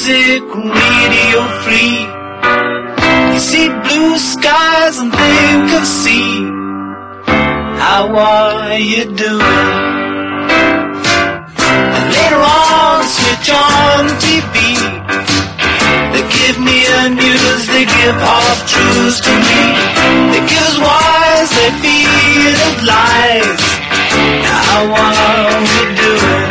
music radio free. You see blue skies and think of sea. How are you doing? And later on, switch on TV. They give me a news, they give half truths to me. They give us wise, they feed us lies. How are we doing?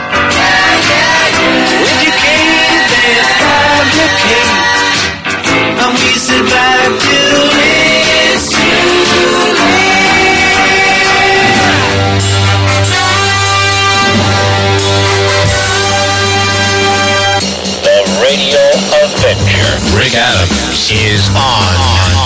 Educate, they fabricate, and we sit back till it's too late. The Radio Adventure. Rick Adams is on.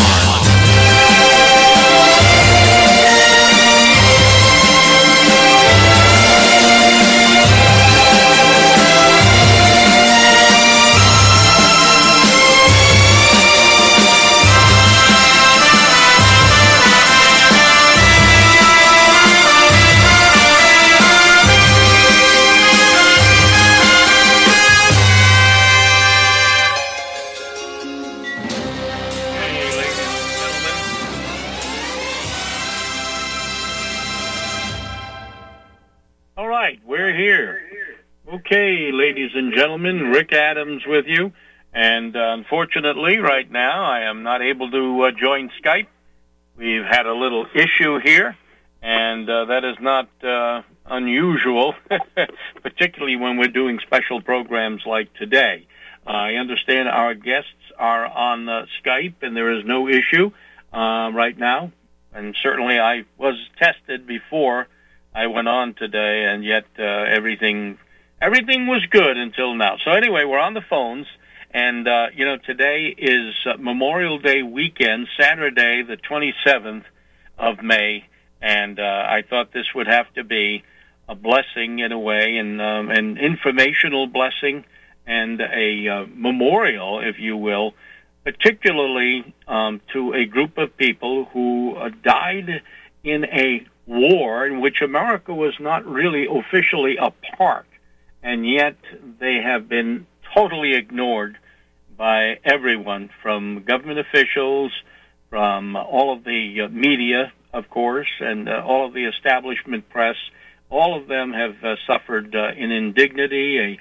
Okay, ladies and gentlemen, Rick Adams with you, and unfortunately right now I am not able to join Skype. We've had a little issue here, and that is not unusual, particularly when we're doing special programs like today. I understand our guests are on Skype, and there is no issue right now, and certainly I was tested before I went on today, and yet everything was good until now. So anyway, we're on the phones, and, today is Memorial Day weekend, Saturday, the 27th of May, and I thought this would have to be a blessing in a way, and an informational blessing, and a memorial, if you will, particularly to a group of people who died in a war in which America was not really officially a part. And yet they have been totally ignored by everyone, from government officials, from all of the media, of course, and all of the establishment press. All of them have suffered in indignity, a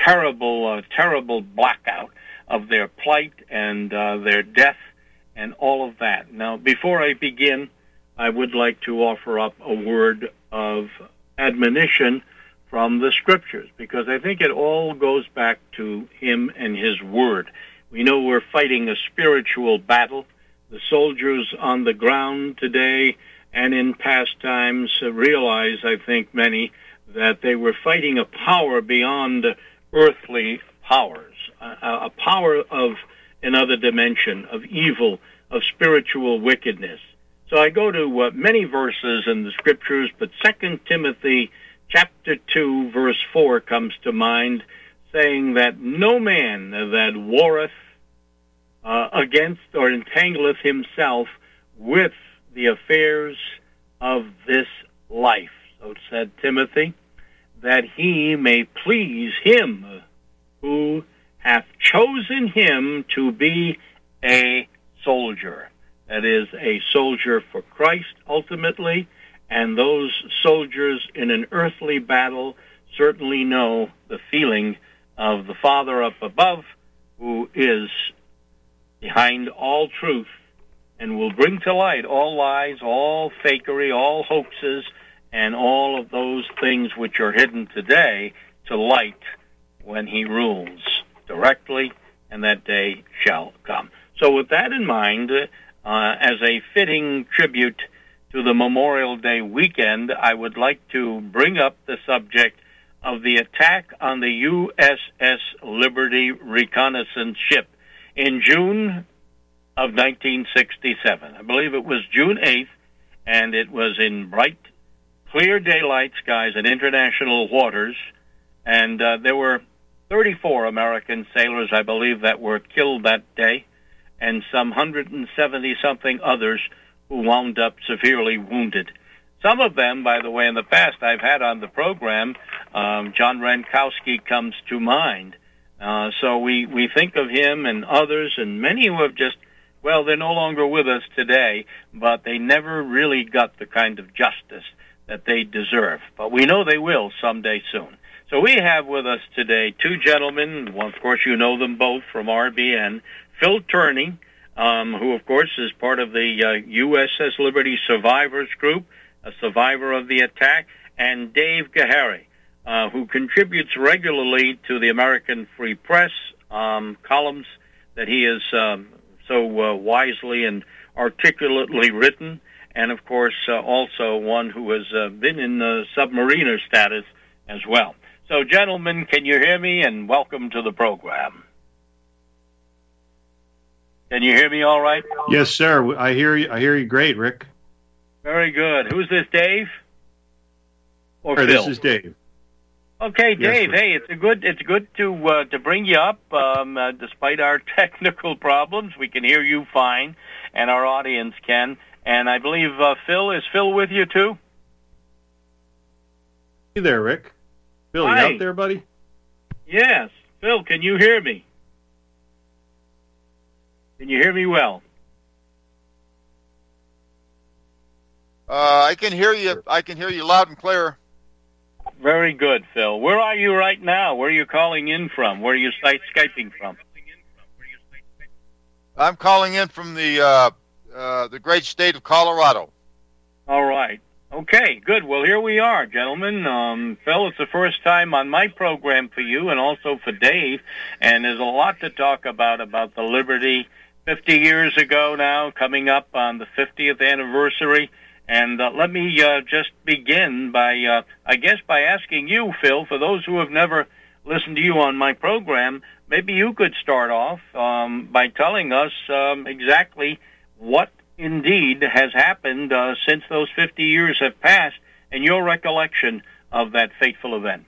terrible blackout of their plight and their death and all of that. Now, before I begin, I would like to offer up a word of admonition from the Scriptures, because I think it all goes back to Him and His Word. We know we're fighting a spiritual battle. The soldiers on the ground today and in past times realize, I think many, that they were fighting a power beyond earthly powers, a power of another dimension, of evil, of spiritual wickedness. So I go to many verses in the Scriptures, but 2 Timothy Chapter 2, verse 4 comes to mind, saying that no man that warreth against or entangleth himself with the affairs of this life, so said Timothy, that he may please him who hath chosen him to be a soldier. That is, a soldier for Christ ultimately. And those soldiers in an earthly battle certainly know the feeling of the Father up above, who is behind all truth and will bring to light all lies, all fakery, all hoaxes, and all of those things which are hidden today to light when He rules directly, and that day shall come. So with that in mind, as a fitting tribute to the Memorial Day weekend, I would like to bring up the subject of the attack on the USS Liberty reconnaissance ship in June of 1967. I believe it was June 8th, and it was in bright, clear daylight skies in international waters, and there were 34 American sailors, I believe, that were killed that day, and some 170-something others who wound up severely wounded. Some of them, by the way, in the past I've had on the program, John Rankowski comes to mind. So we think of him and others, and many who have just, well, they're no longer with us today, but they never really got the kind of justice that they deserve. But we know they will someday soon. So we have with us today two gentlemen. Well, of course, you know them both from RBN. Phil Turney, who, of course, is part of the USS Liberty Survivors Group, a survivor of the attack, and Dave Gahary, who contributes regularly to the American Free Press columns that he has so wisely and articulately written, and, of course, also one who has been in submariner status as well. So, gentlemen, can you hear me? And welcome to the program. Can you hear me all right? Yes, sir. I hear you. I hear you great, Rick. Very good. Who's this, Dave? Or Sir, Phil? This is Dave. Okay, Dave. Yes, hey, it's good to bring you up. Despite our technical problems, we can hear you fine, and our audience can. And I believe Phil is with you too. Hey there, Rick. Phil, Hi. you out there, buddy? Yes, Phil. Can you hear me? Can you hear me well? I can hear you. I can hear you loud and clear. Very good, Phil. Where are you right now? Where are you calling in from? Where are you Skyping from? I'm calling in from the great state of Colorado. All right. Okay, good. Well, here we are, gentlemen. Phil, it's the first time on my program for you and also for Dave, and there's a lot to talk about the Liberty 50 years ago now, coming up on the 50th anniversary. And let me just begin by asking you, Phil, for those who have never listened to you on my program, maybe you could start off by telling us exactly what indeed has happened since those 50 years have passed and your recollection of that fateful event.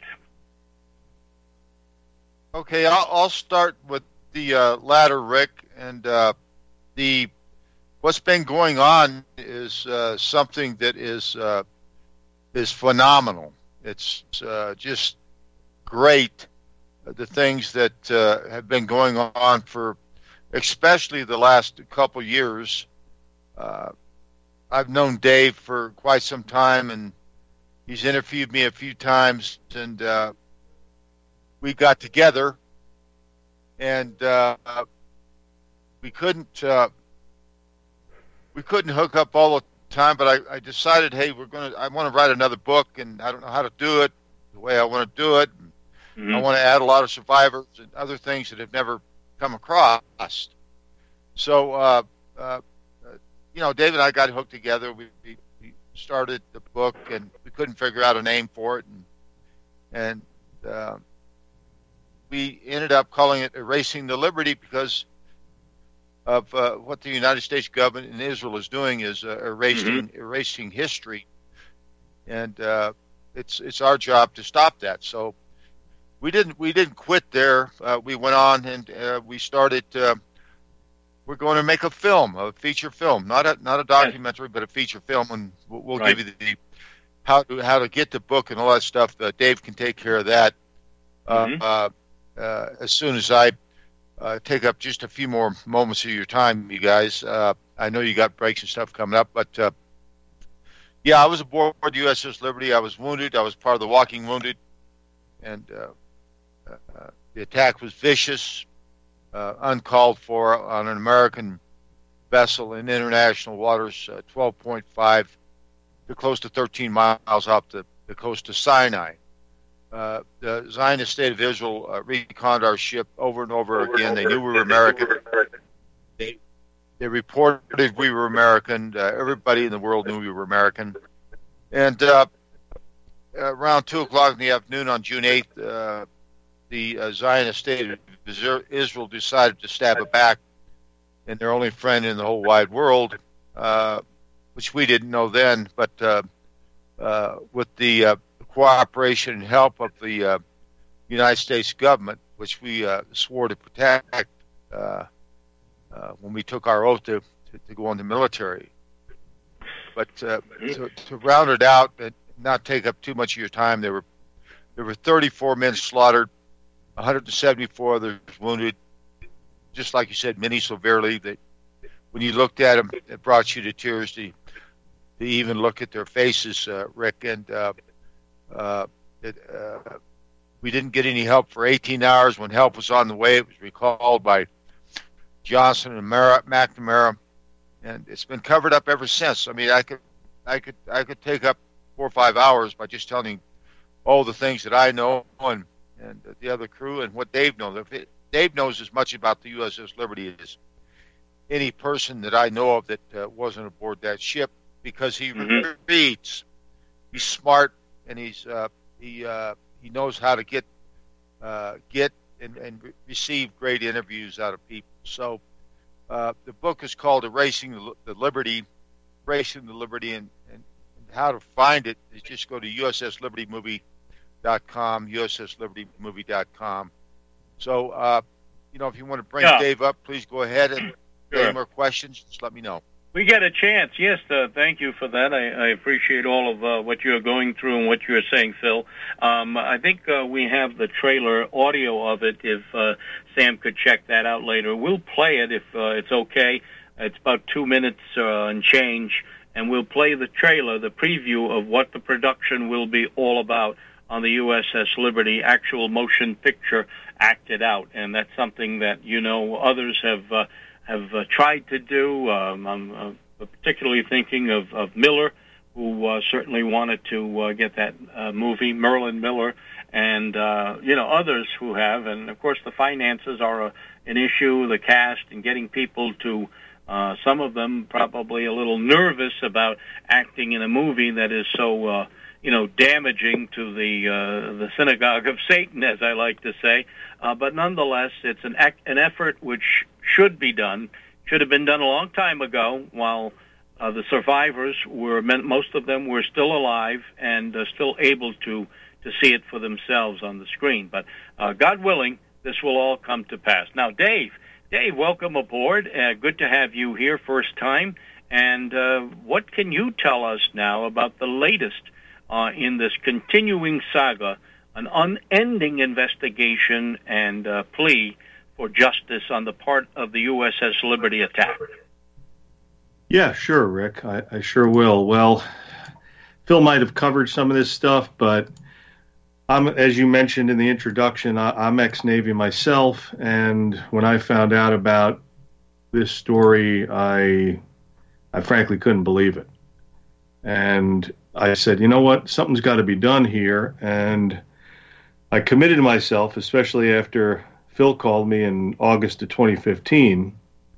Okay, I'll start with the latter, Rick, and what's been going on is something that is phenomenal. It's just great, the things that have been going on for especially the last couple years. I've known Dave for quite some time, and he's interviewed me a few times, and we got together, and we couldn't hook up all the time, but I decided, hey, I want to write another book, and I don't know how to do it the way I want to do it. Mm-hmm. I want to add a lot of survivors and other things that have never come across. So, Dave and I got hooked together. We started the book, and we couldn't figure out a name for it, and we ended up calling it Erasing the Liberty because of what the United States government and Israel is doing is erasing history, and it's our job to stop that. So we didn't quit there. We went on and we started. We're going to make a feature film, not a documentary, but a feature film, and we'll give you the how to get the book and all that stuff. Dave can take care of that as soon as I take up just a few more moments of your time, you guys. I know you got breaks and stuff coming up, but I was aboard the USS Liberty. I was wounded. I was part of the Walking Wounded, and the attack was vicious. Uncalled for on an American vessel in international waters, 12.5 to close to 13 miles off the coast of Sinai. The Zionist State of Israel reconned our ship over and over again. They knew we were American. They reported we were American. Everybody in the world knew we were American. And around 2 o'clock in the afternoon on June 8th, the Zionist State of Israel decided to stab it back in their only friend in the whole wide world, which we didn't know then, but with the cooperation and help of the United States government, which we swore to protect when we took our oath to go in the military. But to round it out and not take up too much of your time, there were 34 men slaughtered. 174 others wounded. Just like you said, many severely. That when you looked at them, it brought you to tears to even look at their faces, Rick. And we didn't get any help for 18 hours. When help was on the way, it was recalled by Johnson and McNamara, and it's been covered up ever since. I mean, I could take up 4 or 5 hours by just telling all the things that I know and the other crew and what Dave knows. Dave knows as much about the USS Liberty as any person that I know of that wasn't aboard that ship, because he reads. He's smart, and he knows how to get and receive great interviews out of people. So the book is called Erasing the Liberty, and how to find it is just go to usslibertymovie.com, usslibertymovie.com. So, if you want to bring Dave up, please go ahead, and any more questions, just let me know. We get a chance. Yes, thank you for that. I appreciate all of what you're going through and what you're saying, Phil. I think we have the trailer audio of it, if Sam could check that out later. We'll play it if it's okay. It's about 2 minutes and change, and we'll play the trailer, the preview of what the production will be all about on the USS Liberty, actual motion picture acted out. And that's something that, others have tried to do. I'm particularly thinking of Miller, who certainly wanted to get that movie, Merlin Miller, and others who have. And of course, the finances are an issue. The cast and getting people to, some of them probably a little nervous about acting in a movie that is so damaging to the synagogue of Satan, as I like to say. But nonetheless, it's an effort which should have been done a long time ago, while the survivors most of them were still alive and still able to see it for themselves on the screen. But God willing, this will all come to pass. Now, Dave, welcome aboard. Good to have you here, first time. And what can you tell us now about the latest in this continuing saga, an unending investigation and plea for justice on the part of the USS Liberty attack? Yeah, sure, Rick. I sure will. Well, Phil might have covered some of this stuff, but as you mentioned in the introduction, I'm ex-Navy myself, and when I found out about this story, I frankly couldn't believe it. And I said, you know what, something's got to be done here, and I committed myself, especially after Phil called me in August of 2015,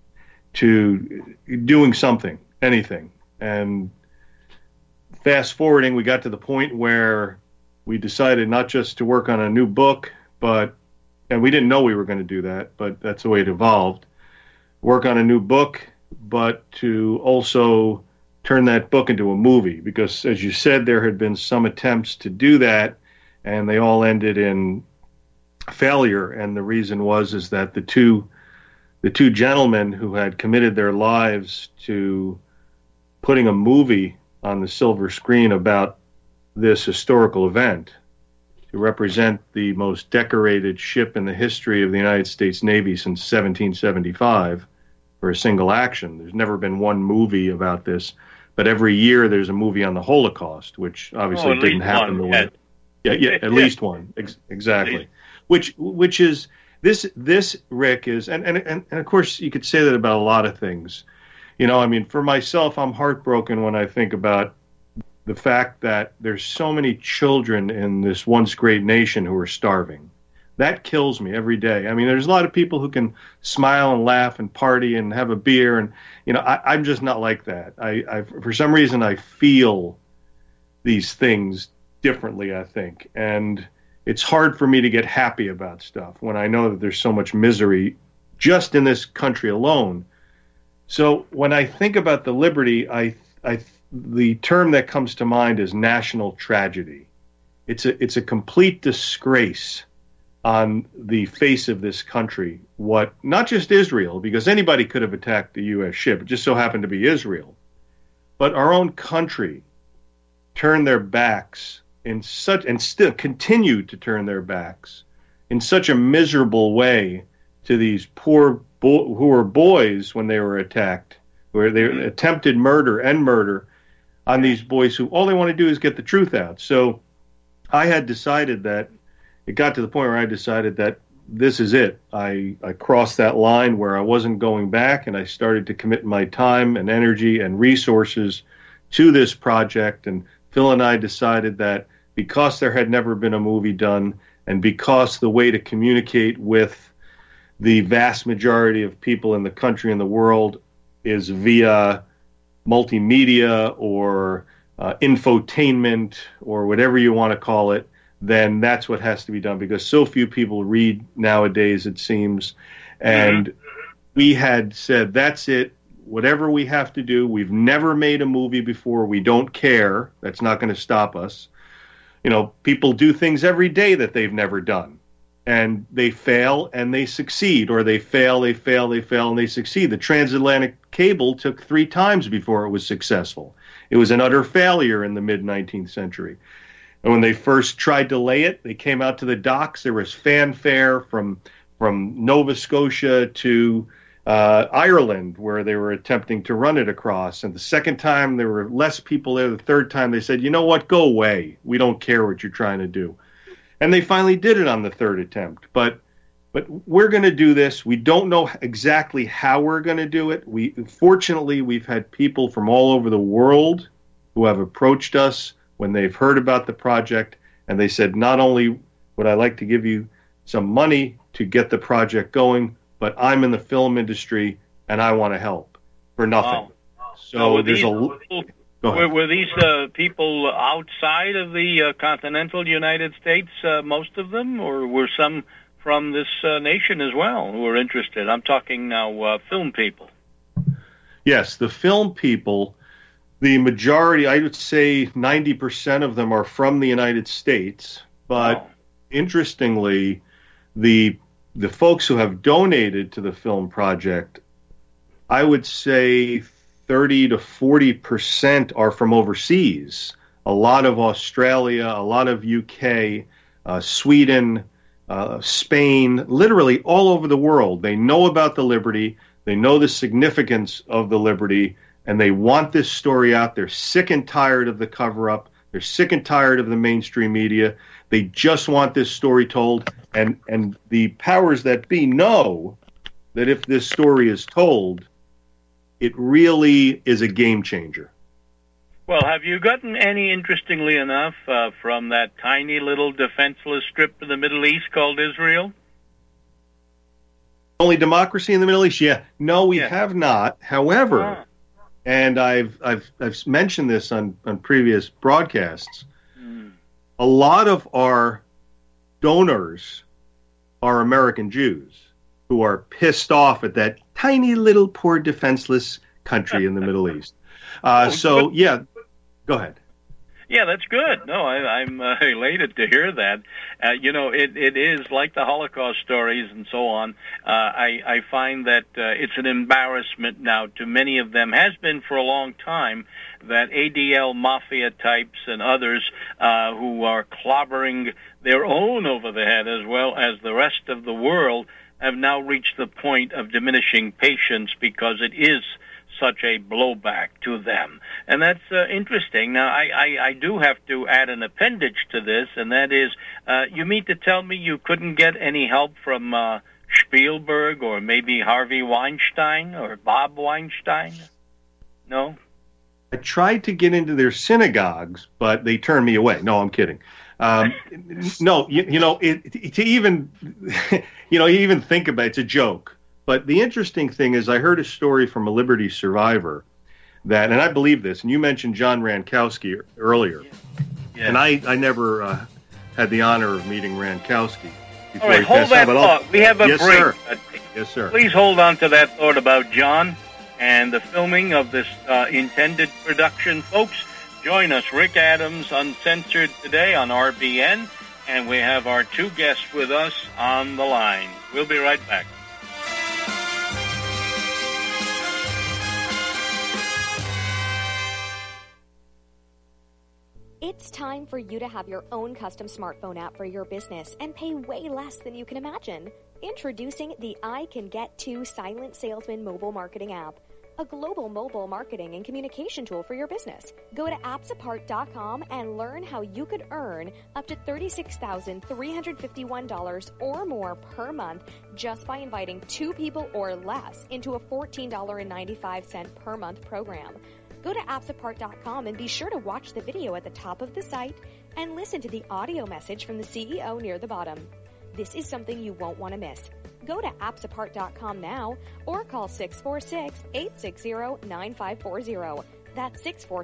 to doing something, anything. And fast forwarding, we got to the point where we decided not just to work on a new book, and we didn't know we were going to do that, but that's the way it evolved, work on a new book, but to also turn that book into a movie, because as you said, there had been some attempts to do that, and they all ended in failure. And the reason is that the two gentlemen who had committed their lives to putting a movie on the silver screen about this historical event, to represent the most decorated ship in the history of the United States Navy since 1775 for a single action. There's never been one movie about this, but every year there's a movie on the Holocaust, which obviously didn't happen the way. Yeah, at least one, exactly. Which is this Rick is, and of course you could say that about a lot of things. I mean, for myself, I'm heartbroken when I think about the fact that there's so many children in this once great nation who are starving. That kills me every day. I mean, there's a lot of people who can smile and laugh and party and have a beer, and I'm just not like that. I for some reason I feel these things differently, I think, and it's hard for me to get happy about stuff when I know that there's so much misery just in this country alone. So when I think about the Liberty, the term that comes to mind is national tragedy. It's a complete disgrace on the face of this country. What, not just Israel, because anybody could have attacked the U.S. ship. It just so happened to be Israel. But our own country turned their backs and still continue to turn their backs in such a miserable way to these poor who were boys when they were attacked, where they attempted murder on these boys who all they want to do is get the truth out. So I had decided that it got to the point where I decided that this is it. I crossed that line where I wasn't going back, and I started to commit my time and energy and resources to this project. And Phil and I decided that because there had never been a movie done, and because the way to communicate with the vast majority of people in the country and the world is via multimedia or infotainment or whatever you want to call it, then that's what has to be done, because so few people read nowadays, it seems. And we had said, that's it. Whatever we have to do. We've never made a movie before. We don't care. That's not going to stop us. You know, people do things every day that they've never done. And they fail and they succeed, or they fail, and they succeed. The transatlantic cable took 3 times before it was successful. It was an utter failure in the mid-19th century. And when they first tried to lay it, they came out to the docks. There was fanfare from Nova Scotia to Ireland, where they were attempting to run it across. And the second time, there were less people there. The third time, they said, you know what, go away. We don't care what you're trying to do. And they finally did it on the third attempt. But we're going to do this. We don't know exactly how we're going to do it. Fortunately, we've had people from all over the world who have approached us when they've heard about the project, and they said, not only would I like to give you some money to get the project going, but I'm in the film industry and I want to help for nothing. Wow. So there's Were these people outside of the continental United States, most of them, or were some from this nation as well who were interested? I'm talking now film people. Yes, the film people, the majority, I would say 90% of them are from the United States. But interestingly, the folks who have donated to the film project, I would say 30 to 40% are from overseas. A lot of Australia, a lot of UK, Sweden, Spain, literally all over the world. They know about the Liberty. They know the significance of the Liberty, and they want this story out. They're sick and tired of the cover-up. They're sick and tired of the mainstream media. They just want this story told, and the powers that be know that if this story is told, it really is a game changer. Well, have you gotten any, interestingly enough, from that tiny little defenseless strip of the Middle East called Israel? Only democracy in the Middle East? Yeah. No, we have not. However, and I've mentioned this on previous broadcasts, a lot of our donors are American Jews who are pissed off at that tiny little poor defenseless country in the Middle East. Yeah, go ahead. Yeah, that's good. No, I'm elated to hear that. It is like the Holocaust stories and so on. I find that it's an embarrassment now to many of them, has been for a long time, that ADL mafia types and others who are clobbering their own over the head as well as the rest of the world have now reached the point of diminishing patience because it is such a blowback to them. And that's interesting. Now, I do have to add an appendage to this, and that is, you mean to tell me you couldn't get any help from Spielberg or maybe Harvey Weinstein or Bob Weinstein? No? I tried to get into their synagogues, but they turned me away. No, I'm kidding. No, to even, even think about it, it's a joke. But the interesting thing is I heard a story from a Liberty survivor that, and I believe this, and you mentioned John Rankowski earlier. Yeah. And I never had the honor of meeting Rankowski. All right, hold that thought. We have a break. Sir. Yes, sir. Please hold on to that thought about John and the filming of this intended production. Folks, join us, Rick Adams, Uncensored, today on RBN, and we have our 2 guests with us on the line. We'll be right back. It's time for you to have your own custom smartphone app for your business and pay way less than you can imagine. Introducing the I Can Get To Silent Salesman mobile marketing app, a global mobile marketing and communication tool for your business. Go to appsapart.com and learn how you could earn up to $36,351 or more per month just by inviting 2 people or less into a $14.95 per month program. Go to appsapart.com and be sure to watch the video at the top of the site and listen to the audio message from the CEO near the bottom. This is something you won't want to miss. Go to appsapart.com now or call 646-860-9540. That's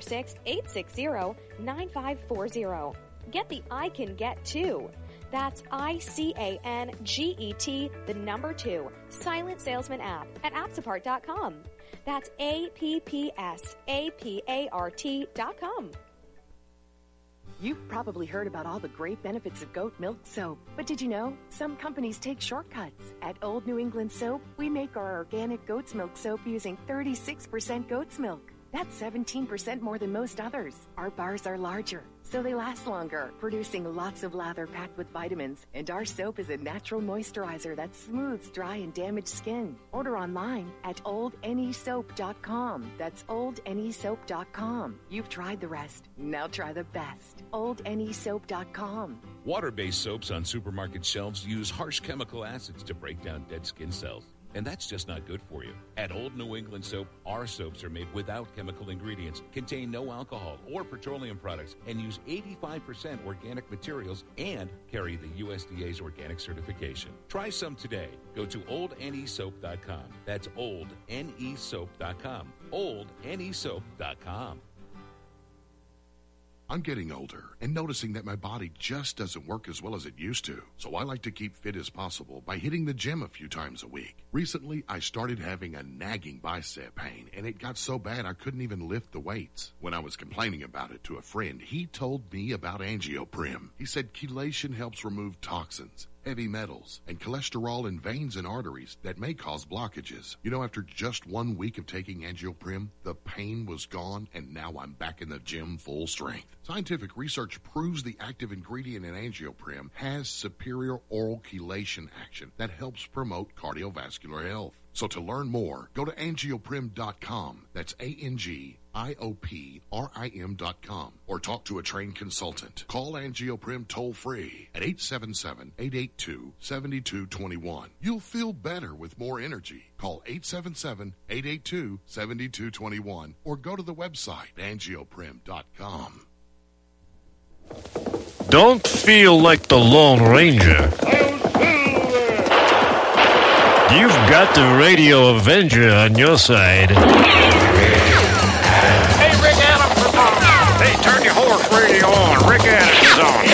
646-860-9540. Get the I Can Get To. That's ICANGET, the number 2, Silent Salesman app at appsapart.com. That's APPSAPART.com. You've probably heard about all the great benefits of goat milk soap, but did you know some companies take shortcuts? At Old New England Soap, we make our organic goat's milk soap using 36% goat's milk. That's 17% more than most others. Our bars are larger, so they last longer, producing lots of lather packed with vitamins. And our soap is a natural moisturizer that smooths dry and damaged skin. Order online at oldnesoap.com. That's oldnesoap.com. You've tried the rest. Now try the best. oldnesoap.com. Water-based soaps on supermarket shelves use harsh chemical acids to break down dead skin cells. And that's just not good for you. At Old New England Soap, our soaps are made without chemical ingredients, contain no alcohol or petroleum products, and use 85% organic materials and carry the USDA's organic certification. Try some today. Go to oldnesoap.com. That's oldnesoap.com. oldnesoap.com. I'm getting older and noticing that my body just doesn't work as well as it used to. So I like to keep fit as possible by hitting the gym a few times a week. Recently, I started having a nagging bicep pain, and it got so bad I couldn't even lift the weights. When I was complaining about it to a friend, he told me about Angioprim. He said chelation helps remove toxins, heavy metals, and cholesterol in veins and arteries that may cause blockages. You know, after just 1 week of taking Angioprim, the pain was gone, and now I'm back in the gym full strength. Scientific research proves the active ingredient in Angioprim has superior oral chelation action that helps promote cardiovascular health. So to learn more, go to angioprim.com. That's ANGIOPRIM.com. Or talk to a trained consultant. Call Angioprim toll-free at 877-882-7221. You'll feel better with more energy. Call 877-882-7221 or go to the website angioprim.com. Don't feel like the Lone Ranger. You've got the Radio Avenger on your side. Hey, Rick Adams is on. Hey, turn your horse radio on. Rick Adams is on.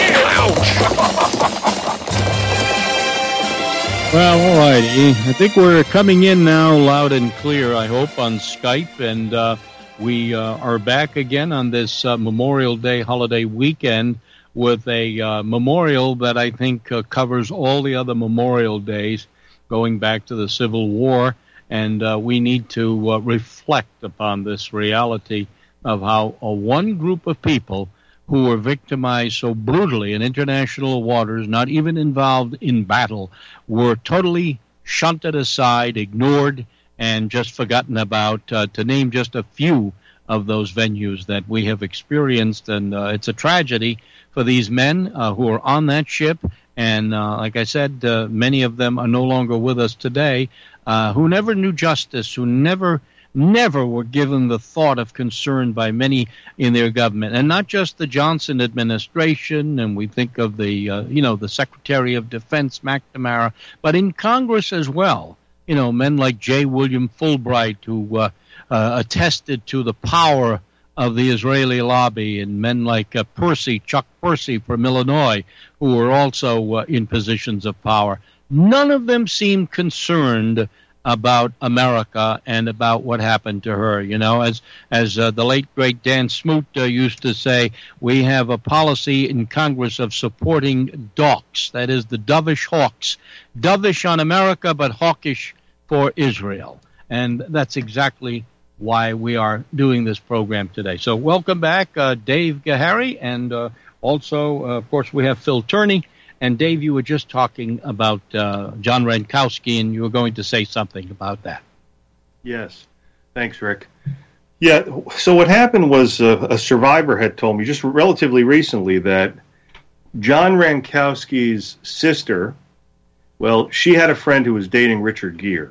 Well, all righty. I think we're coming in now loud and clear, I hope, on Skype. And we are back again on this Memorial Day holiday weekend with a memorial that I think covers all the other Memorial Days going back to the Civil War, and we need to reflect upon this reality of how one group of people who were victimized so brutally in international waters, not even involved in battle, were totally shunted aside, ignored, and just forgotten about, to name just a few of those venues that we have experienced. And it's a tragedy for these men who are on that ship. And like I said, many of them are no longer with us today, who never knew justice, who never were given the thought of concern by many in their government. And not just the Johnson administration, and we think of the, the Secretary of Defense, McNamara, but in Congress as well. You know, men like J. William Fulbright, who attested to the power of the Israeli lobby, and men like Chuck Percy from Illinois, who were also in positions of power. None of them seemed concerned about America and about what happened to her. You know, as the late, great Dan Smoot used to say, we have a policy in Congress of supporting DAWKs, that is the dovish hawks. Dovish on America, but hawkish for Israel. And that's exactly why we are doing this program today. So welcome back, Dave Gahary, and Also, of course, we have Phil Turney. And, Dave, you were just talking about John Rankowski, and you were going to say something about that. Yes. Thanks, Rick. Yeah, so what happened was a survivor had told me just relatively recently that John Rankowski's sister, well, she had a friend who was dating Richard Gere,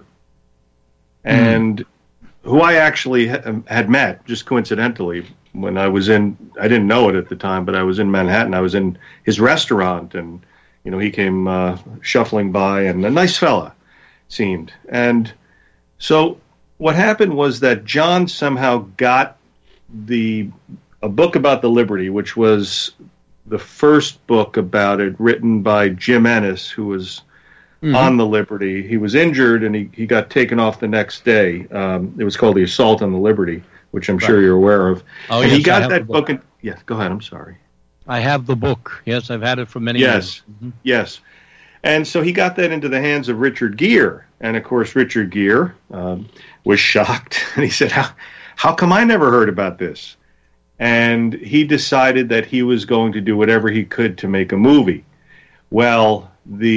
and who I actually had met just coincidentally when I was I didn't know it at the time, but I was in Manhattan. I was in his restaurant, and he came shuffling by, and a nice fella seemed. And so what happened was that John somehow got a book about the Liberty, which was the first book about it, written by Jim Ennis, who was on the Liberty. He was injured, and he got taken off the next day. It was called The Assault on the Liberty, which I'm sure you're aware of. Oh, and yes, he got that book. Yeah, go ahead. I'm sorry. I have the book. Yes, I've had it for many years. Yes. And so he got that into the hands of Richard Gere. And, of course, Richard Gere was shocked. And he said, how come I never heard about this? And he decided that he was going to do whatever he could to make a movie. Well,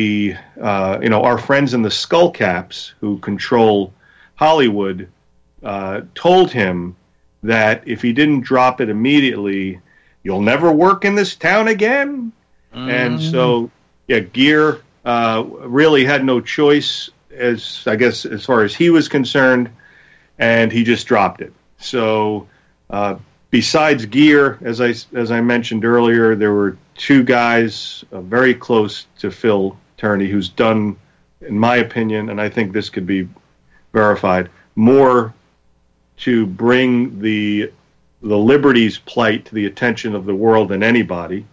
our friends in the Skullcaps, who control Hollywood, told him that if he didn't drop it immediately, you'll never work in this town again. And so, Gere really had no choice, as far as he was concerned, and he just dropped it. So, besides Gere, as I mentioned earlier, there were two guys very close to Phil Turney who's done, in my opinion, and I think this could be verified, more to bring the Liberty's plight to the attention of the world than anybody.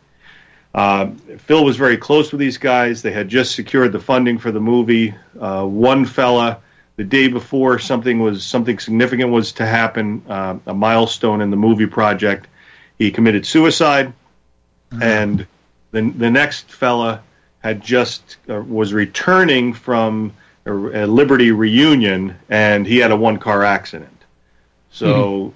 Phil was very close with these guys. They had just secured the funding for the movie. One fella, the day before something significant was to happen, a milestone in the movie project, he committed suicide. And the next fella had just was returning from a Liberty reunion, and he had a one-car accident. So,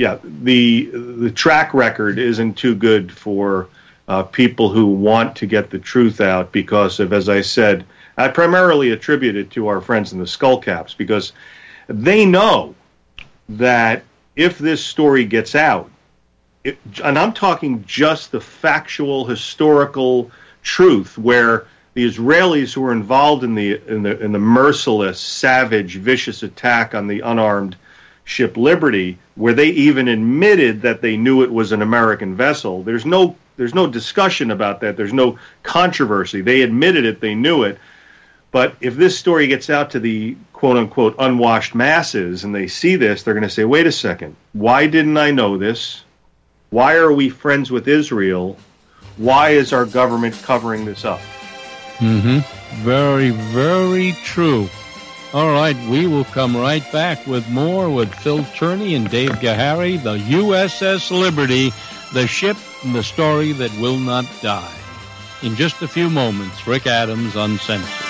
the track record isn't too good for people who want to get the truth out because of, as I said, I primarily attribute it to our friends in the Skullcaps, because they know that if this story gets out, and I'm talking just the factual, historical truth, where the Israelis who were involved in the merciless, savage, vicious attack on the unarmed ship Liberty, where they even admitted that they knew it was an American vessel. There's no discussion about that. There's no controversy. They admitted it. They knew it. But if this story gets out to the quote-unquote unwashed masses and they see this, they're going to say, wait a second, why didn't I know this? Why are we friends with Israel? Why is our government covering this up? Very, very true. All right, we will come right back with more with Phil Turney and Dave Gahary, the USS Liberty, the ship and the story that will not die. In just a few moments, Rick Adams Uncensored.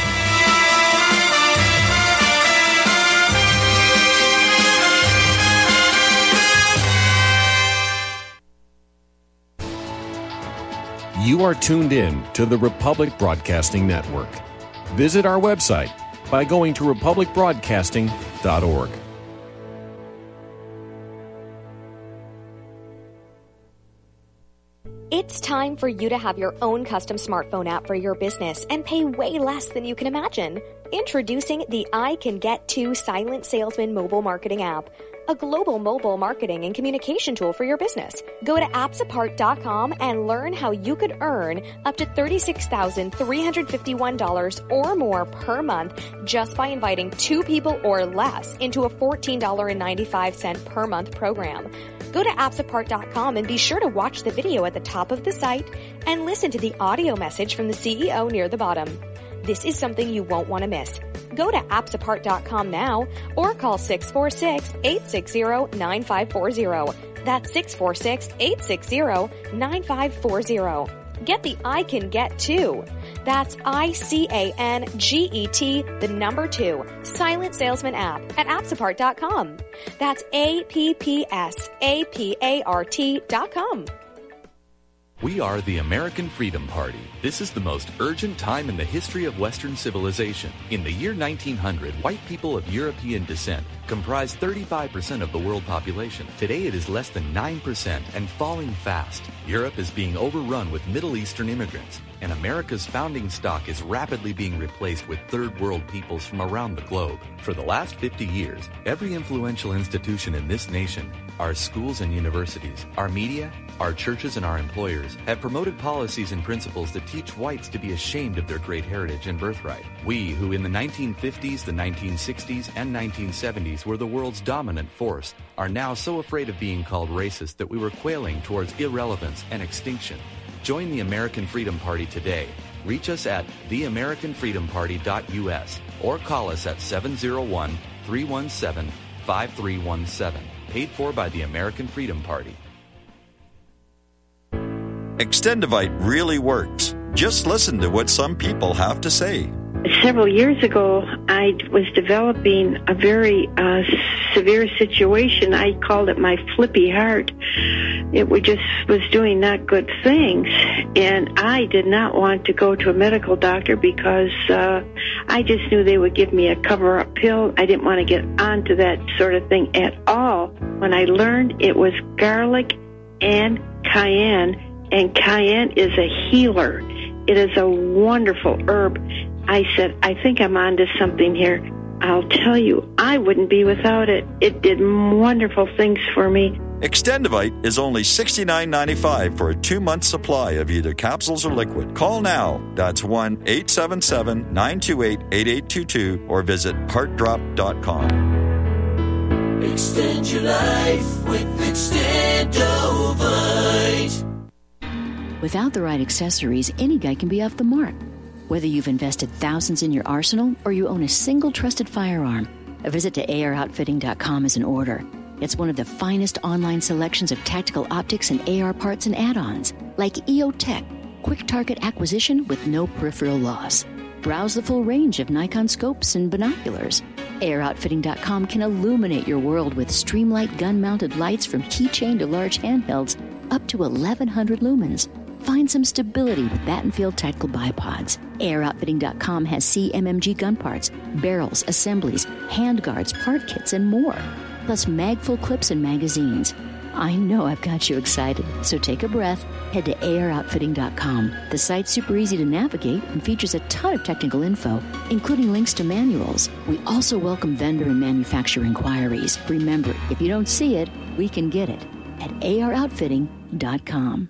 You are tuned in to the Republic Broadcasting Network. Visit our website by going to republicbroadcasting.org. It's time for you to have your own custom smartphone app for your business and pay way less than you can imagine. Introducing the I Can Get To Silent Salesman mobile marketing app, a global mobile marketing and communication tool for your business. Go to appsapart.com and learn how you could earn up to $36,351 or more per month just by inviting 2 people or less into a $14.95 per month program. Go to appsapart.com and be sure to watch the video at the top of the site and listen to the audio message from the CEO near the bottom. This is something you won't want to miss. Go to appsapart.com now or call 646-860-9540. That's 646-860-9540. Get the I Can Get To. That's ICANGET, the number 2, Silent Salesman app at appsapart.com. That's APPSAPART.com. We are the American Freedom Party. This is the most urgent time in the history of Western civilization. In the year 1900, white people of European descent comprised 35% of the world population. Today it is less than 9% and falling fast. Europe is being overrun with Middle Eastern immigrants, and America's founding stock is rapidly being replaced with third world peoples from around the globe. For the last 50 years, every influential institution in this nation, our schools and universities, our media, our churches and our employers have promoted policies and principles that teach whites to be ashamed of their great heritage and birthright. We, who in the 1950s, the 1960s, and 1970s were the world's dominant force, are now so afraid of being called racist that we were quailing towards irrelevance and extinction. Join the American Freedom Party today. Reach us at theamericanfreedomparty.us or call us at 701-317-5317. Paid for by the American Freedom Party. Extendivite really works. Just listen to what some people have to say. Several years ago, I was developing a very severe situation. I called it my flippy heart. It was doing not good things, and I did not want to go to a medical doctor because I just knew they would give me a cover-up pill. I didn't want to get onto that sort of thing at all. When I learned it was garlic and cayenne is a healer. It is a wonderful herb. I said, I think I'm onto something here. I'll tell you, I wouldn't be without it. It did wonderful things for me. Extendivite is only $69.95 for a 2-month supply of either capsules or liquid. Call now. That's 1-877-928-8822 or visit heartdrop.com. Extend your life with Extendovite. Without the right accessories, any guy can be off the mark. Whether you've invested thousands in your arsenal or you own a single trusted firearm, a visit to AROutfitting.com is in order. It's one of the finest online selections of tactical optics and AR parts and add-ons, like EOTech, quick target acquisition with no peripheral loss. Browse the full range of Nikon scopes and binoculars. AROutfitting.com can illuminate your world with Streamlight gun-mounted lights from keychain to large handhelds up to 1,100 lumens. Find some stability with Battenfield Tactical Bipods. AROutfitting.com has CMMG gun parts, barrels, assemblies, handguards, part kits, and more. Plus mag-full clips and magazines. I know I've got you excited, so take a breath. Head to AROutfitting.com. The site's super easy to navigate and features a ton of technical info, including links to manuals. We also welcome vendor and manufacturer inquiries. Remember, if you don't see it, we can get it at AROutfitting.com.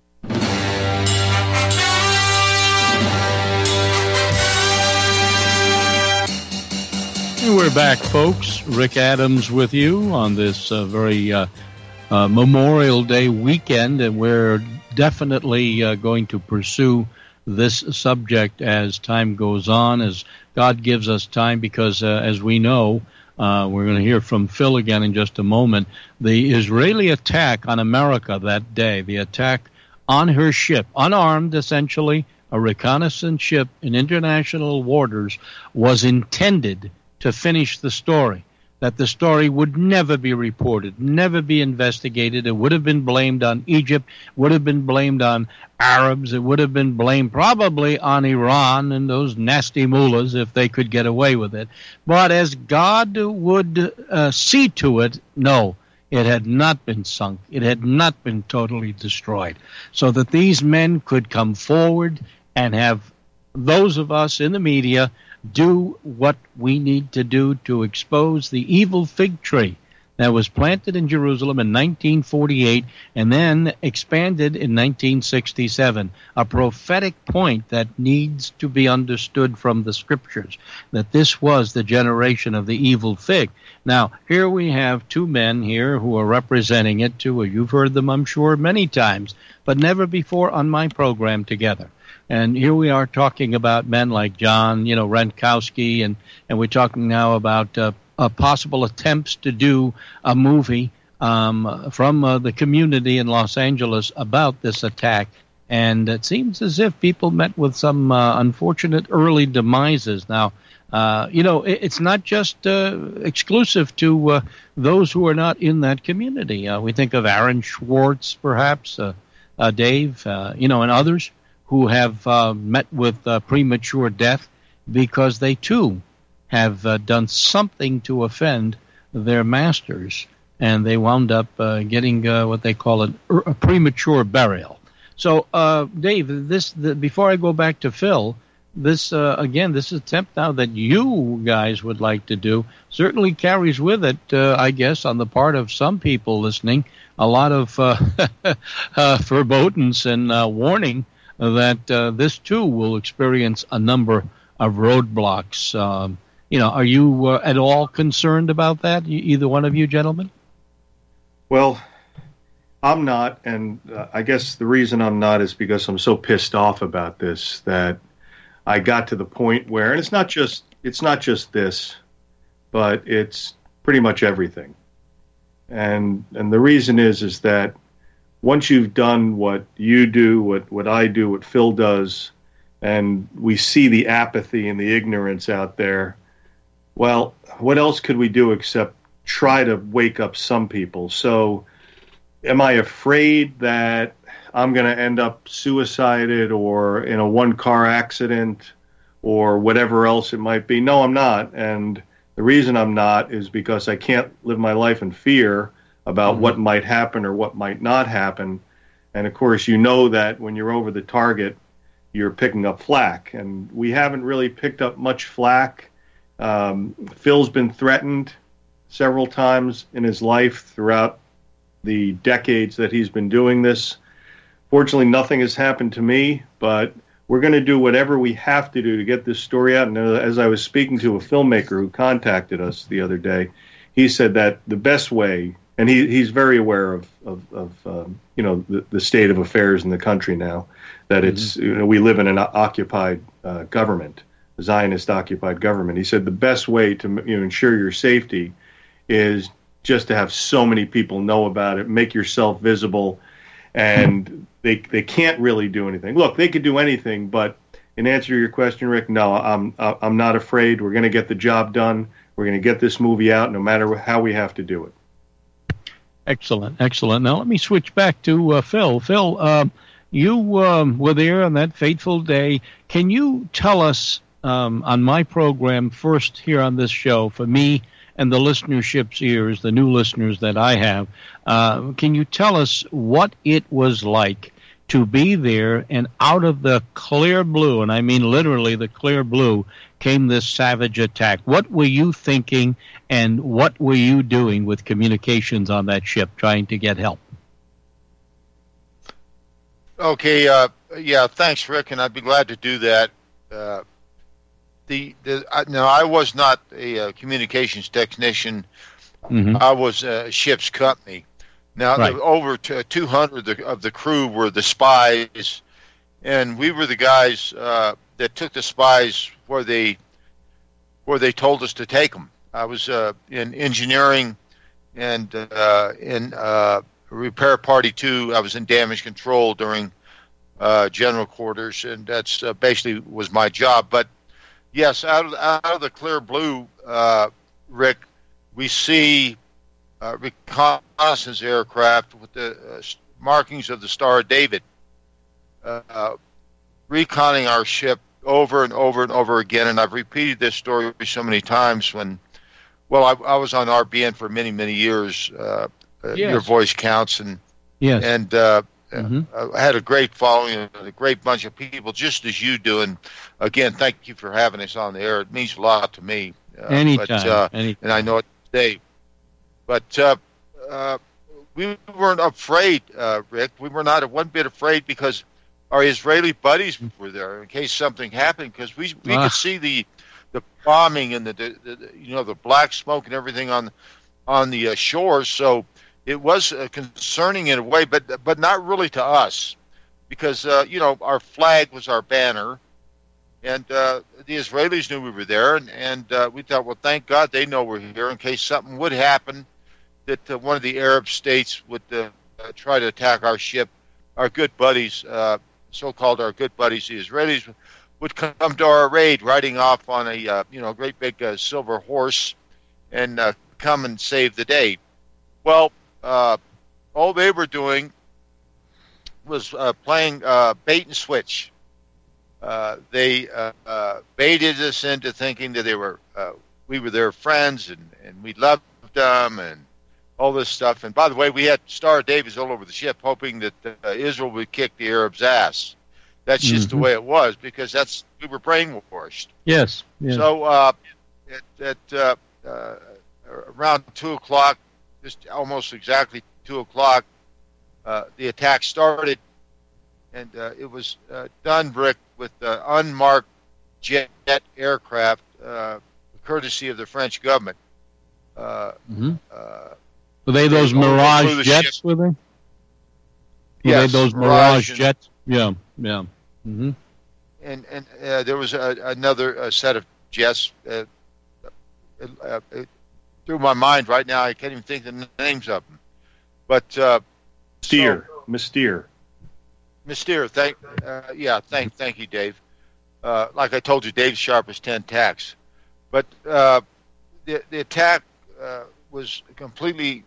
And we're back, folks. Rick Adams with you on this very Memorial Day weekend, and we're definitely going to pursue this subject as time goes on, as God gives us time, because as we know, we're going to hear from Phil again in just a moment, the Israeli attack on America that day, the attack on her ship, unarmed essentially, a reconnaissance ship in international waters, was intended to finish the story, that the story would never be reported, never be investigated. It would have been blamed on Egypt, would have been blamed on Arabs, it would have been blamed probably on Iran and those nasty mullahs if they could get away with it. But as God would see to it, no, it had not been sunk. It had not been totally destroyed. So that these men could come forward and have those of us in the media do what we need to do to expose the evil fig tree that was planted in Jerusalem in 1948 and then expanded in 1967, a prophetic point that needs to be understood from the scriptures, that this was the generation of the evil fig. Now, here we have two men here who are representing it too. You've heard them, I'm sure, many times, but never before on my program together. And here we are talking about men like John, Renkowski, and we're talking now about possible attempts to do a movie from the community in Los Angeles about this attack. And it seems as if people met with some unfortunate early demises. Now, it's not just exclusive to those who are not in that community. We think of Aaron Schwartz, perhaps, Dave, and others who have met with premature death because they too have done something to offend their masters, and they wound up getting what they call a premature burial. So, Dave, before I go back to Phil, this attempt now that you guys would like to do certainly carries with it, I guess, on the part of some people listening, a lot of forebodings and warning that this too will experience a number of roadblocks. Are you at all concerned about that, either one of you gentlemen? Well, I'm not, and I guess the reason I'm not is because I'm so pissed off about this that I got to the point where, and it's not just this, but it's pretty much everything. And the reason is that once you've done what you do, what I do, what Phil does, and we see the apathy and the ignorance out there, well, what else could we do except try to wake up some people? So am I afraid that I'm going to end up suicided or in a one-car accident or whatever else it might be? No, I'm not. And the reason I'm not is because I can't live my life in fear about what might happen or what might not happen. And, of course, you know that when you're over the target, you're picking up flack. And we haven't really picked up much flack. Phil's been threatened several times in his life throughout the decades that he's been doing this. Fortunately, nothing has happened to me, but we're going to do whatever we have to do to get this story out. And as I was speaking to a filmmaker who contacted us the other day, he said that the best way, and he's very aware of the state of affairs in the country now, that it's we live in an occupied government, a Zionist-occupied government. He said the best way to ensure your safety is just to have so many people know about it, make yourself visible, and they can't really do anything. Look, they could do anything, but in answer to your question, Rick, no, I'm not afraid. We're going to get the job done. We're going to get this movie out no matter how we have to do it. Excellent. Now let me switch back to Phil. Phil, you were there on that fateful day. Can you tell us on my program first here on this show, for me and the listenership's ears, the new listeners that I have, can you tell us what it was like to be there, and out of the clear blue, and I mean literally the clear blue, came this savage attack? What were you thinking, and what were you doing with communications on that ship trying to get help? Okay, thanks, Rick, and I'd be glad to do that. No, I was not a communications technician. I was a ship's company. Now, over 200 of the crew were the spies, and we were the guys that took the spies where they told us to take them. I was in engineering and in repair party 2. I was in damage control during general quarters, and that's basically was my job. But yes, out of the clear blue, Rick, we see reconnaissance aircraft with the markings of the Star of David reconning our ship over and over and over again. And I've repeated this story so many times I was on RBN for many, many years. Your voice counts. And I had a great following, a great bunch of people, just as you do. And again, thank you for having us on the air. It means a lot to me. Anytime. And I know it today. But we weren't afraid, Rick. We were not one bit afraid because our Israeli buddies were there in case something happened, because we could see the bombing and the black smoke and everything on the shore. So it was concerning in a way, but not really to us, because our flag was our banner, and the Israelis knew we were there, and we thought, well, thank God they know we're here in case something would happen, that one of the Arab states would try to attack our ship. Our good buddies, so-called our good buddies, the Israelis, would come to our raid, riding off on a great big silver horse, and come and save the day. Well, all they were doing was playing bait and switch. They baited us into thinking that we were their friends and we loved them and all this stuff. And by the way, we had Star of David all over the ship, hoping that Israel would kick the Arabs' ass. That's just the way it was, because we were brainwashed. Yes. So at around 2:00, just almost exactly 2:00, the attack started, and it was done, Rick, with unmarked jet aircraft, courtesy of the French government. Were they those Mirage jets? Were they? Yes, those Mirage jets? Yeah. Mm-hmm. And there was another set of jets. Through my mind right now, I can't even think the names of them. But Mystere. Thank you, Dave. Like I told you, Dave's sharp as 10 tacks. But the attack was completely,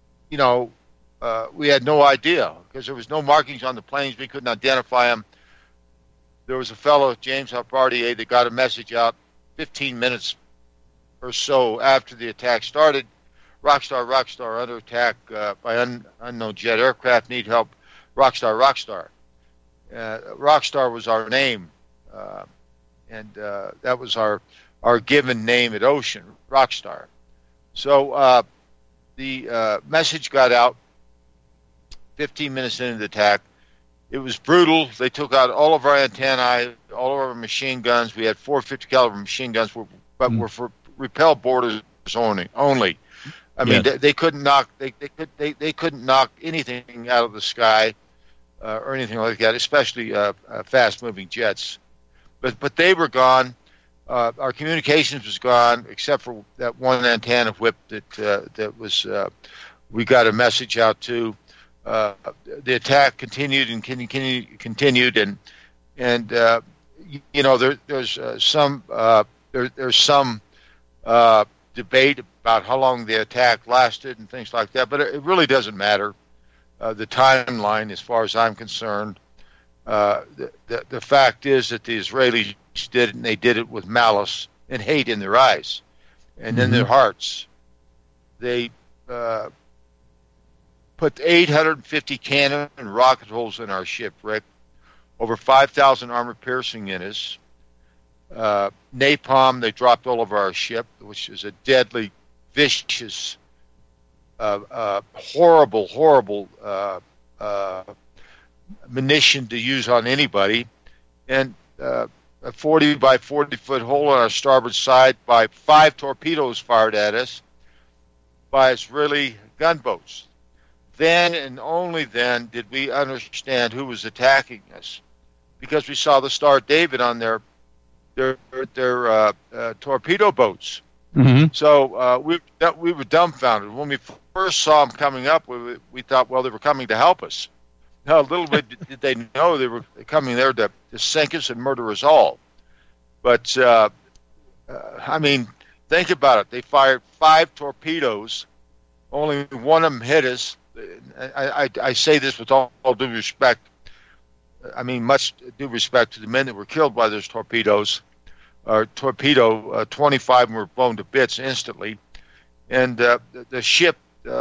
we had no idea because there was no markings on the planes. We couldn't identify them. There was a fellow, James Harpardier, that got a message out 15 minutes or so after the attack started. Rockstar, under attack by unknown jet aircraft. Need help. Rockstar. Rockstar was our name, and that was our given name at Ocean, Rockstar. So the message got out 15 minutes into the attack. It was brutal. They took out all of our antennae, all of our machine guns. We had 450 caliber machine guns, but were for repel boarders only. I mean, they couldn't knock. They couldn't knock anything out of the sky or anything like that, especially fast-moving jets. But they were gone. Our communications was gone, except for that one antenna whip that was. We got a message out to. The attack continued, and there's some debate about how long the attack lasted and things like that, but it really doesn't matter. The timeline, as far as I'm concerned, the fact is that the Israelis did it, and they did it with malice and hate in their eyes and in their hearts. They put 850 cannon and rocket holes in our ship, Rick. Over 5,000 armor-piercing units. Napalm, they dropped all over our ship, which is a deadly, vicious, horrible munition to use on anybody. And a 40 by 40 foot hole on our starboard side by 5 torpedoes fired at us by Israeli gunboats. Then and only then did we understand who was attacking us, because we saw the Star of David on their torpedo boats. Mm-hmm. So we were dumbfounded when we first saw them coming up. We thought, well, they were coming to help us. Now, a little bit did they know they were coming there to sink us and murder us all. But I mean, think about it. They fired 5 torpedoes. Only one of them hit us. I say this with all due respect. I mean, much due respect to the men that were killed by those torpedoes. 25 of them were blown to bits instantly, and the ship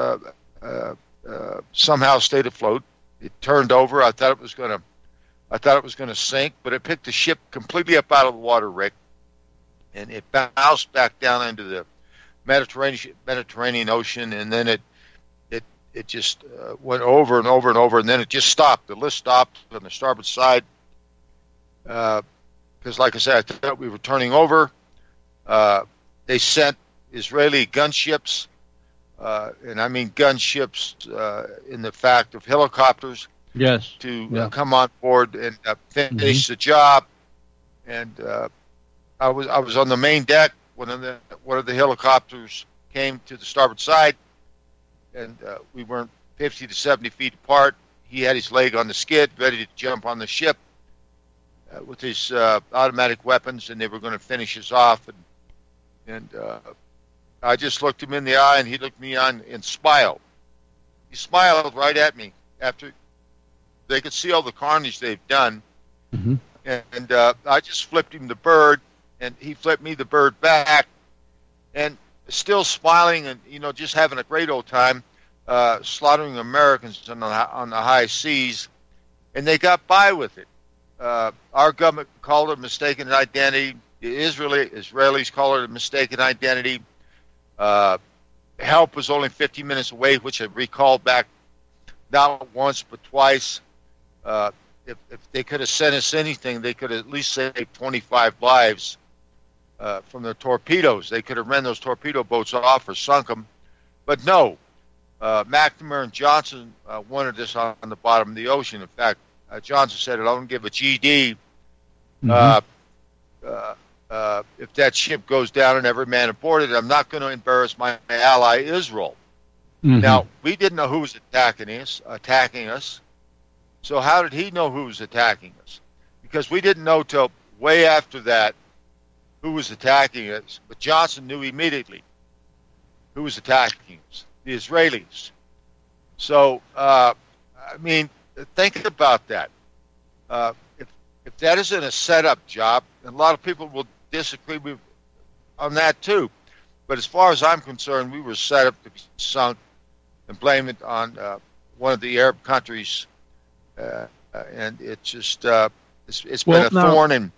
somehow stayed afloat. It turned over. I thought it was going to sink, but it picked the ship completely up out of the water, Rick, and it bounced back down into the Mediterranean Ocean, and then it just went over and over and over, and then it just stopped. The list stopped on the starboard side because, like I said, I thought we were turning over. They sent Israeli gunships, and I mean gunships in the fact of helicopters, to come on board and finish the job. And I was on the main deck when one of the helicopters came to the starboard side. And we weren't 50 to 70 feet apart. He had his leg on the skid, ready to jump on the ship with his automatic weapons, and they were going to finish us off. And I just looked him in the eye, and he looked me on and smiled. He smiled right at me after They could see all the carnage they've done. Mm-hmm. And I just flipped him the bird, and he flipped me the bird back, and still smiling and, just having a great old time, slaughtering Americans on the high seas, and they got by with it. Our government called it mistaken identity. The Israelis call it a mistaken identity. Help was only 50 minutes away, which I recalled back not once but twice. If they could have sent us anything, they could have at least saved 25 lives from their torpedoes. They could have ran those torpedo boats off or sunk them. But no, McNamara and Johnson wanted this on the bottom of the ocean. In fact, Johnson said, I don't give a GD if that ship goes down and every man aboard it. I'm not going to embarrass my ally Israel. Mm-hmm. Now, we didn't know who was attacking us. So how did he know who was attacking us? Because we didn't know till way after that who was attacking us. But Johnson knew immediately who was attacking us, the Israelis. So, think about that. If that isn't a setup job, and a lot of people will disagree on that too. But as far as I'm concerned, we were set up to be sunk and blame it on one of the Arab countries. And it's just it's been a thorn. And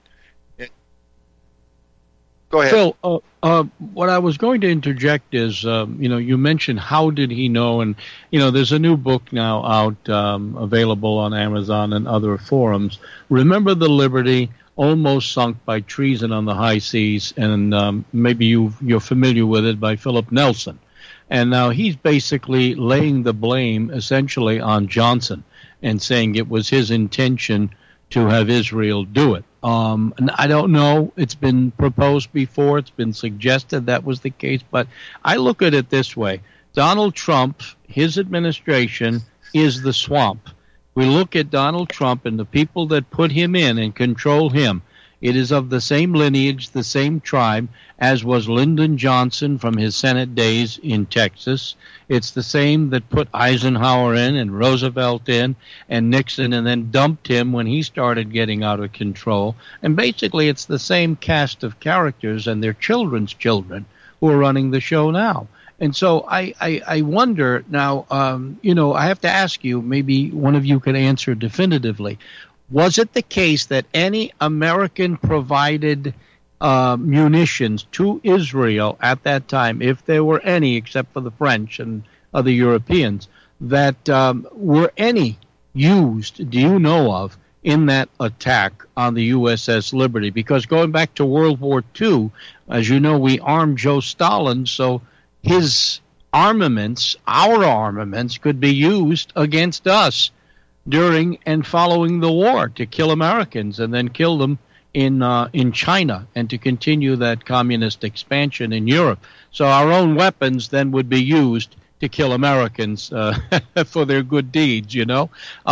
go ahead, Phil. What I was going to interject is, you mentioned how did he know, and there's a new book now out, available on Amazon and other forums. Remember the Liberty, almost sunk by treason on the high seas, and maybe you're familiar with it, by Philip Nelson. And now he's basically laying the blame essentially on Johnson and saying it was his intention to have Israel do it. And I don't know. It's been proposed before. It's been suggested that was the case. But I look at it this way. Donald Trump, his administration, is the swamp. We look at Donald Trump and the people that put him in and control him. It is of the same lineage, the same tribe, as was Lyndon Johnson from his Senate days in Texas. It's the same that put Eisenhower in and Roosevelt in and Nixon, and then dumped him when he started getting out of control. And basically it's the same cast of characters and their children's children who are running the show now. And so I wonder now, I have to ask you, maybe one of you could answer definitively. Was it the case that any American-provided munitions to Israel at that time, if there were any, except for the French and other Europeans, that were any used, do you know of, in that attack on the USS Liberty? Because going back to World War II, as you know, we armed Joe Stalin, so his armaments, our armaments, could be used against us during and following the war to kill Americans and then kill them in China and to continue that communist expansion in Europe. So our own weapons then would be used to kill Americans for their good deeds, Do you know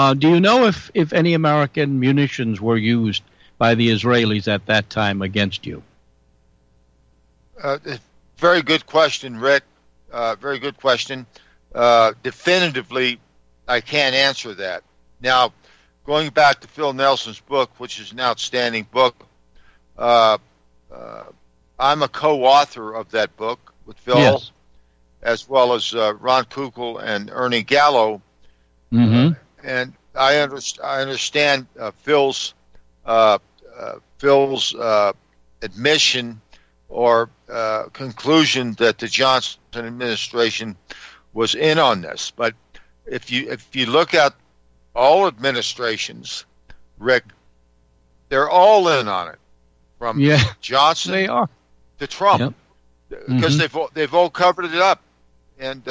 if any American munitions were used by the Israelis at that time against you? Very good question, Rick. Very good question. Definitively, I can't answer that. Now, going back to Phil Nelson's book, which is an outstanding book, I'm a co-author of that book with Phil, yes, as well as Ron Kukl and Ernie Gallo. Mm-hmm. And I understand Phil's admission or conclusion that the Johnson administration was in on this. But if you look at all administrations, Rick, they're all in on it, from Johnson they are. to Trump, because they've all covered it up. And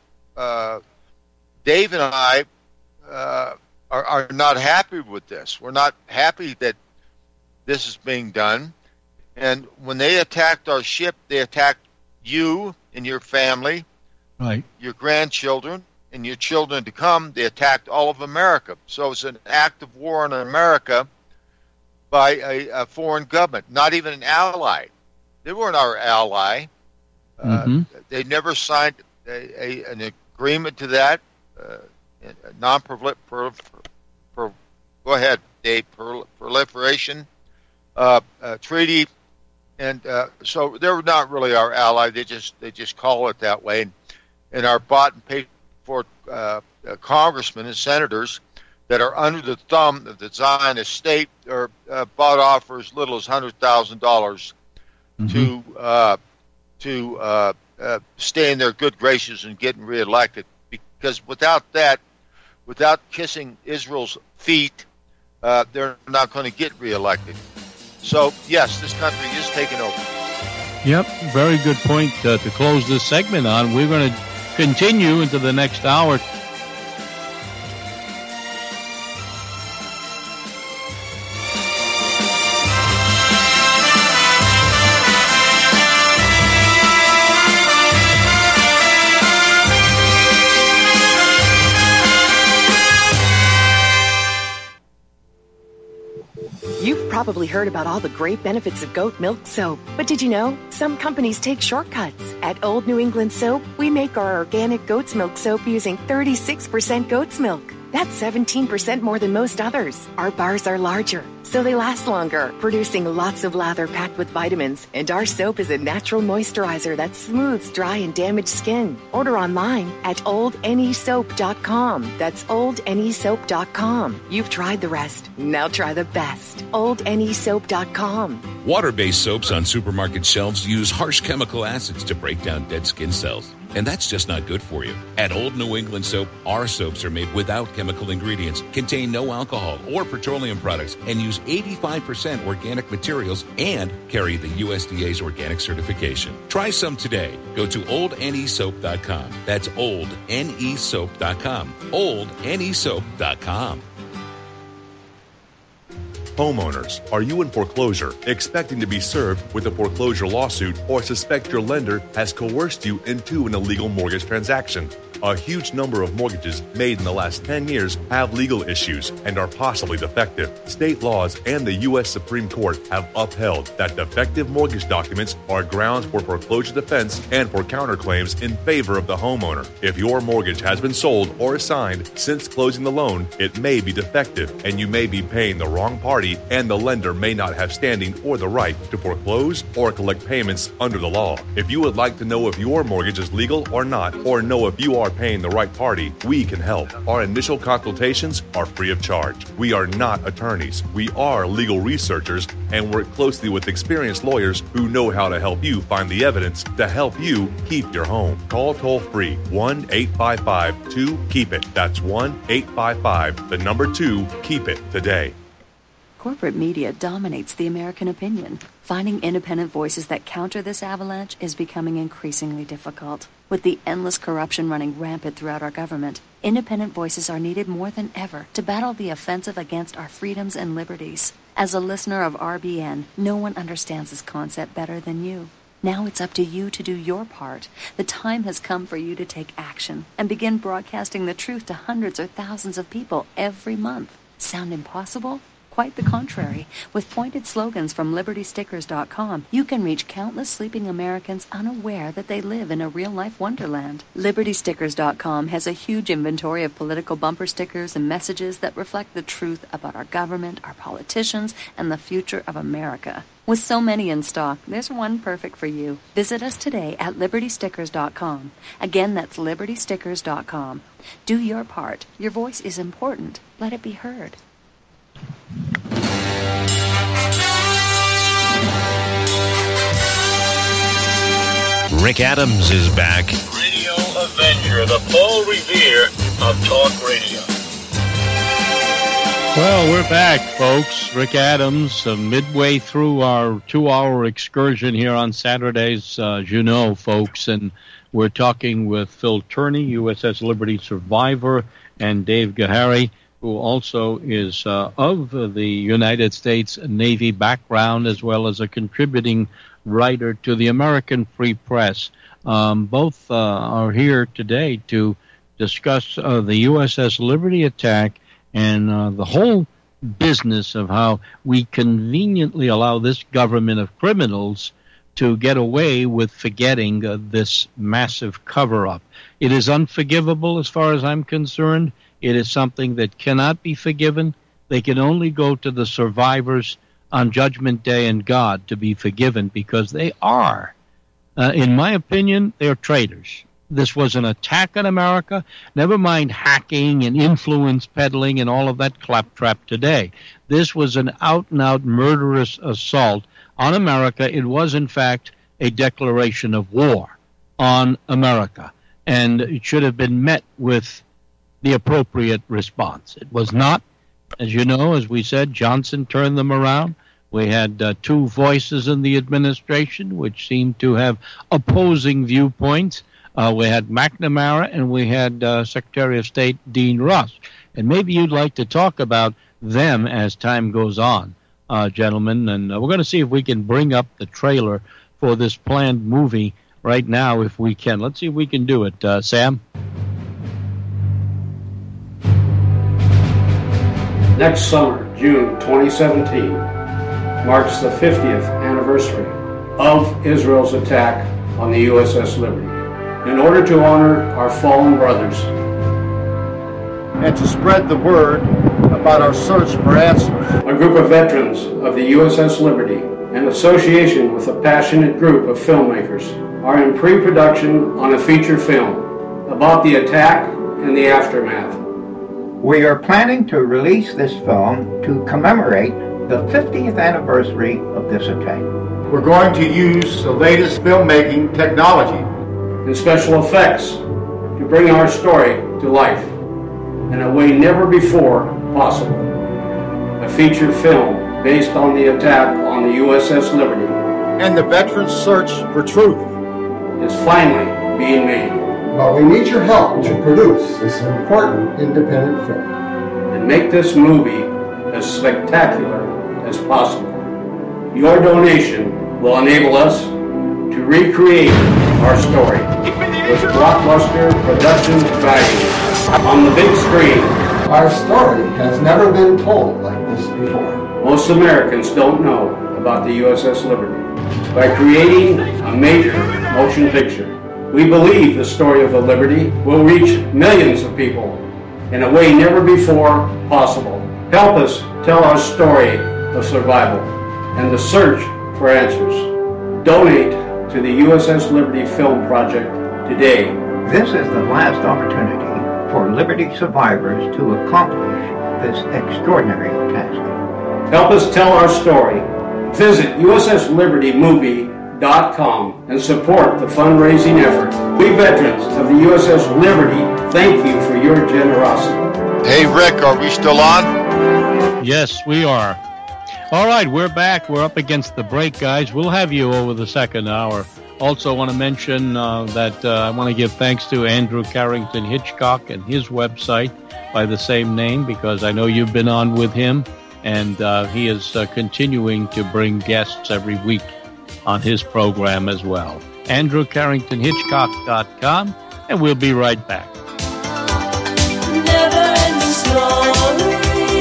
Dave and I are not happy with this. We're not happy that this is being done. And when they attacked our ship, they attacked you and your family, right, your grandchildren, and your children to come. They attacked all of America. So it's an act of war on America by a foreign government, not even an ally. They weren't our ally. They never signed an agreement to that, go ahead, Dave, proliferation treaty, and so they're not really our ally. They just call it that way, and are bought and paid for congressmen and senators that are under the thumb of the Zionist state are bought off for as little as $100,000 to stay in their good graces and getting reelected. Because without that, without kissing Israel's feet, they're not going to get reelected. So, yes, this country is taking over. Yep, very good point to close this segment on. We're going to continue into the next hour. You've probably heard about all the great benefits of goat milk soap. But did you know some companies take shortcuts? At Old New England Soap, we make our organic goat's milk soap using 36% goat's milk. That's 17% more than most others. Our bars are larger, so they last longer, producing lots of lather packed with vitamins. And our soap is a natural moisturizer that smooths dry and damaged skin. Order online at oldnesoap.com. That's oldnesoap.com. You've tried the rest. Now try the best. oldnesoap.com. Water-based soaps on supermarket shelves use harsh chemical acids to break down dead skin cells. And that's just not good for you. At Old New England Soap, our soaps are made without chemical ingredients, contain no alcohol or petroleum products, and use 85% organic materials and carry the USDA's organic certification. Try some today. Go to oldnesoap.com. That's oldnesoap.com. oldnesoap.com. Homeowners, are you in foreclosure, expecting to be served with a foreclosure lawsuit, or suspect your lender has coerced you into an illegal mortgage transaction? A huge number of mortgages made in the last 10 years have legal issues and are possibly defective. State laws and the U.S. Supreme Court have upheld that defective mortgage documents are grounds for foreclosure defense and for counterclaims in favor of the homeowner. If your mortgage has been sold or assigned since closing the loan, it may be defective and you may be paying the wrong party, and the lender may not have standing or the right to foreclose or collect payments under the law. If you would like to know if your mortgage is legal or not, or know if you are paying the right party, we can help. Our initial consultations are free of charge. We are not attorneys. We are legal researchers and work closely with experienced lawyers who know how to help you find the evidence to help you keep your home. Call toll-free 1-855-2-KEEP-IT. That's 1-855-2-KEEP-IT today. Corporate media dominates the American opinion. Finding independent voices that counter this avalanche is becoming increasingly difficult. With the endless corruption running rampant throughout our government, independent voices are needed more than ever to battle the offensive against our freedoms and liberties. As a listener of RBN, no one understands this concept better than you. Now it's up to you to do your part. The time has come for you to take action and begin broadcasting the truth to hundreds or thousands of people every month. Sound impossible? Quite the contrary. With pointed slogans from LibertyStickers.com, you can reach countless sleeping Americans unaware that they live in a real-life wonderland. LibertyStickers.com has a huge inventory of political bumper stickers and messages that reflect the truth about our government, our politicians, and the future of America. With so many in stock, there's one perfect for you. Visit us today at LibertyStickers.com. Again, that's LibertyStickers.com. Do your part. Your voice is important. Let it be heard. Rick Adams is back. Radio Avenger, the Paul Revere of talk radio. Well, we're back, folks. Rick Adams, midway through our 2-hour excursion here on Saturdays, as you know, folks, and we're talking with Phil Turney, USS Liberty survivor, and Dave Gahary, who also is of the United States Navy background, as well as a contributing writer to the American Free Press. Both are here today to discuss the USS Liberty attack and the whole business of how we conveniently allow this government of criminals to get away with forgetting this massive cover-up. It is unforgivable as far as I'm concerned. It is something that cannot be forgiven. They can only go to the survivors on Judgment Day and God to be forgiven, because they are, in my opinion, they're traitors. This was an attack on America. Never mind hacking and influence peddling and all of that claptrap today. This was an out-and-out murderous assault on America. It was, in fact, a declaration of war on America, and it should have been met with the appropriate response. It was not. As you know, as we said, Johnson turned them around. We had two voices in the administration which seemed to have opposing viewpoints. We had McNamara and we had Secretary of State Dean Rusk. And maybe you'd like to talk about them as time goes on, gentlemen. And we're going to see if we can bring up the trailer for this planned movie right now, if we can. Let's see if we can do it. Sam? Next summer, June 2017, marks the 50th anniversary of Israel's attack on the USS Liberty. In order to honor our fallen brothers and to spread the word about our search for answers, a group of veterans of the USS Liberty, in association with a passionate group of filmmakers, are in pre-production on a feature film about the attack and the aftermath. We are planning to release this film to commemorate the 50th anniversary of this attack. We're going to use the latest filmmaking technology and special effects to bring our story to life in a way never before possible. A feature film based on the attack on the USS Liberty and the veterans' search for truth is finally being made. But we need your help to produce this important independent film and make this movie as spectacular as possible. Your donation will enable us to recreate our story with blockbuster production value on the big screen. Our story has never been told like this before. Most Americans don't know about the USS Liberty. By creating a major motion picture, we believe the story of the Liberty will reach millions of people in a way never before possible. Help us tell our story of survival and the search for answers. Donate to the USS Liberty Film Project today. This is the last opportunity for Liberty survivors to accomplish this extraordinary task. Help us tell our story. Visit USSLibertyMovie.com and support the fundraising effort. We veterans of the USS Liberty thank you for your generosity. Hey, Rick, are we still on? Yes, we are. All right, we're back. We're up against the break, guys. We'll have you over the second hour. Also want to mention that I want to give thanks to Andrew Carrington Hitchcock and his website by the same name, because I know you've been on with him, and he is continuing to bring guests every week on his program as well. AndrewCarringtonHitchcock.com, and we'll be right back. Never-ending story.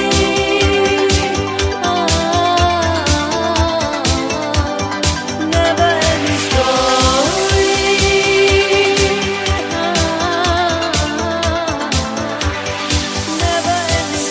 Never-ending story. Never-ending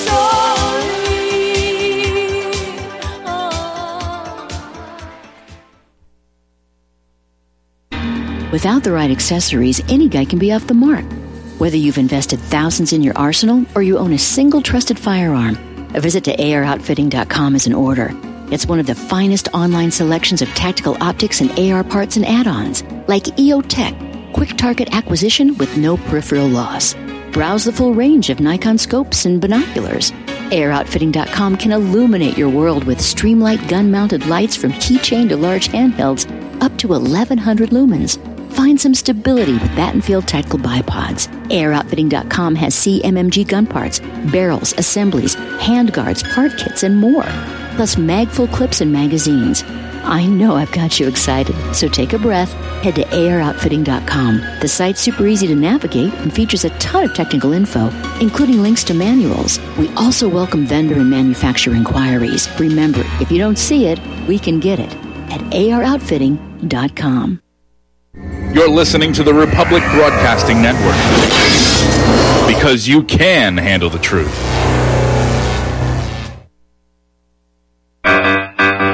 story. Without the right accessories, any guy can be off the mark. Whether you've invested thousands in your arsenal or you own a single trusted firearm, a visit to AROutfitting.com is in order. It's one of the finest online selections of tactical optics and AR parts and add-ons, like EOTech, quick target acquisition with no peripheral loss. Browse the full range of Nikon scopes and binoculars. AROutfitting.com can illuminate your world with Streamlight gun-mounted lights from keychain to large handhelds, up to 1,100 lumens. Find some stability with Battenfield Tactical Bipods. AirOutfitting.com has CMMG gun parts, barrels, assemblies, handguards, part kits, and more. Plus mag-full clips and magazines. I know I've got you excited, so take a breath. Head to AirOutfitting.com. The site's super easy to navigate and features a ton of technical info, including links to manuals. We also welcome vendor and manufacturer inquiries. Remember, if you don't see it, we can get it at AirOutfitting.com. You're listening to the Republic Broadcasting Network. Because you can handle the truth.